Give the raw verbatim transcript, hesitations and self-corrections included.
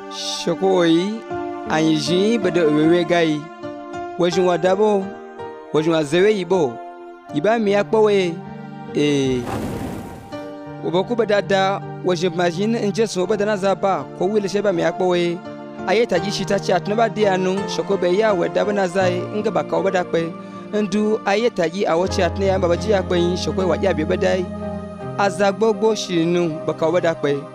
Shokoi anji bada wewe gai wajun wadabo wajun azewe ibo iba mi akpowe eh oboku badada wajin majin nje so badana zaba ko wile sheba mi akpowe ayeta ji shita chat no bade anu shokobe ya weda bana zai nga baka obada pe ndu ayeta ji awo chat ne ya babaji akpe yin shokwe waja bi badai azagbogbo shinu baka obada pe